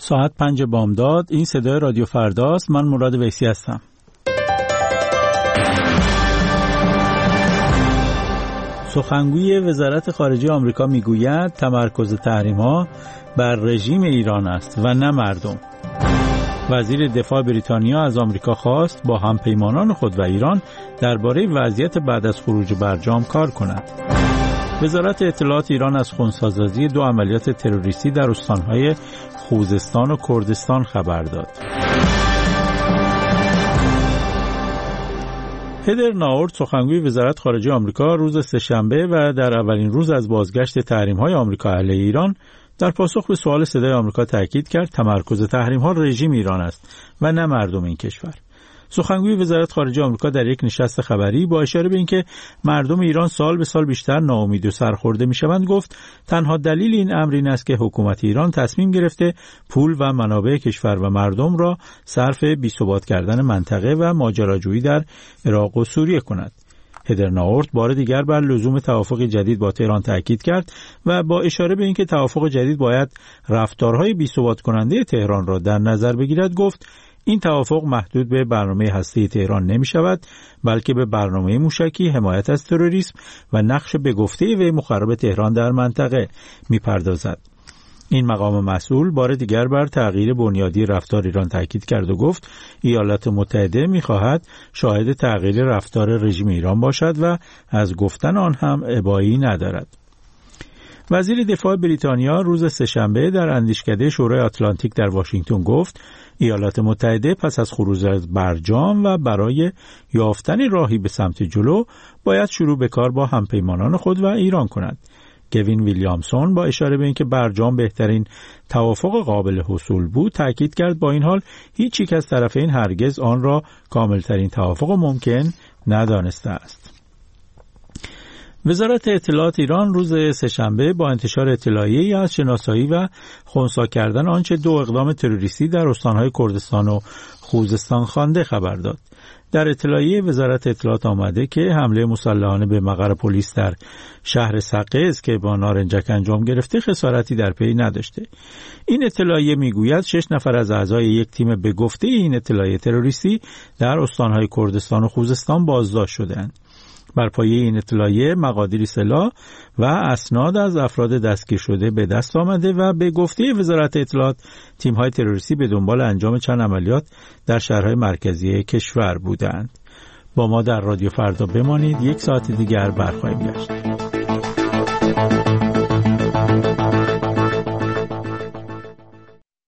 ساعت 5 بامداد. این صدای رادیو فرداست. من مراد ویسی هستم. سخنگوی وزارت خارجه آمریکا میگوید تمرکز تحریم‌ها بر رژیم ایران است و نه مردم. وزیر دفاع بریتانیا از آمریکا خواست با همپیمانان خود و ایران درباره وضعیت بعد از خروج برجام کار کند. وزارت اطلاعات ایران از خنثی‌سازی 2 عملیات تروریستی در استان‌های خوزستان و کردستان خبر داد. هدر ناورد، سخنگوی وزارت خارجه آمریکا، روز سه‌شنبه و در اولین روز از بازگشت تحریم‌های آمریکا علیه ایران در پاسخ به سوال صدای آمریکا تاکید کرد تمرکز تحریم‌ها رژیم ایران است و نه مردم این کشور. سخنگوی وزارت خارجه آمریکا در یک نشست خبری با اشاره به اینکه مردم ایران سال به سال بیشتر ناامید و سرخورده می‌شوند گفت تنها دلیل این امر این است که حکومت ایران تصمیم گرفته پول و منابع کشور و مردم را صرف بی‌ثبات کردن منطقه و ماجراجویی در عراق و سوریه کند. هدر ناورد بار دیگر بر لزوم توافق جدید با تهران تاکید کرد و با اشاره به اینکه توافق جدید باید رفتارهای بی‌ثبات کننده تهران را در نظر بگیرد گفت این توافق محدود به برنامه هسته‌ای تهران نمی شود بلکه به برنامه موشکی، حمایت از تروریسم و نقش به گفته وی مخرب تهران در منطقه می پردازد. این مقام مسئول بار دیگر بر تغییر بنیادی رفتار ایران تاکید کرد و گفت ایالات متحده می خواهد شاهد تغییر رفتار رژیم ایران باشد و از گفتن آن هم ابایی ندارد. وزیر دفاع بریتانیا روز سه‌شنبه در اندیشکده شورای آتلانتیک در واشنگتن گفت ایالات متحده پس از خروج از برجام و برای یافتن راهی به سمت جلو باید شروع به کار با همپیمانان خود و ایران کند. کوین ویلیامسون با اشاره به اینکه برجام بهترین توافق قابل حصول بود تاکید کرد با این حال هیچ یک از طرفین هرگز آن را کاملترین توافق ممکن ندانسته است. وزارت اطلاعات ایران روز سه‌شنبه با انتشار اطلاعیه‌ای از شناسایی و خنثی کردن آنچه 2 اقدام تروریستی در استان‌های کردستان و خوزستان خوانده خبر داد. در اطلاعیه وزارت اطلاعات آمده که حمله مسلحانه به مقر پلیس در شهر سقز که با نارنجک انجام گرفته خسارتی در پی نداشته. این اطلاعیه میگوید 6 نفر از اعضای یک تیم به گفته این اطلاعیه تروریستی در استان‌های کردستان و خوزستان بازداشت شدند. بر پایه این اطلاعیه مقادیری سلاح و اسناد از افراد دستگیر شده به دست آمده و به گفته وزارت اطلاعات تیم‌های تروریستی به دنبال انجام چند عملیات در شهرهای مرکزی کشور بودند. با ما در رادیو فردا بمانید. 1 ساعت دیگر برخواهیم گشت.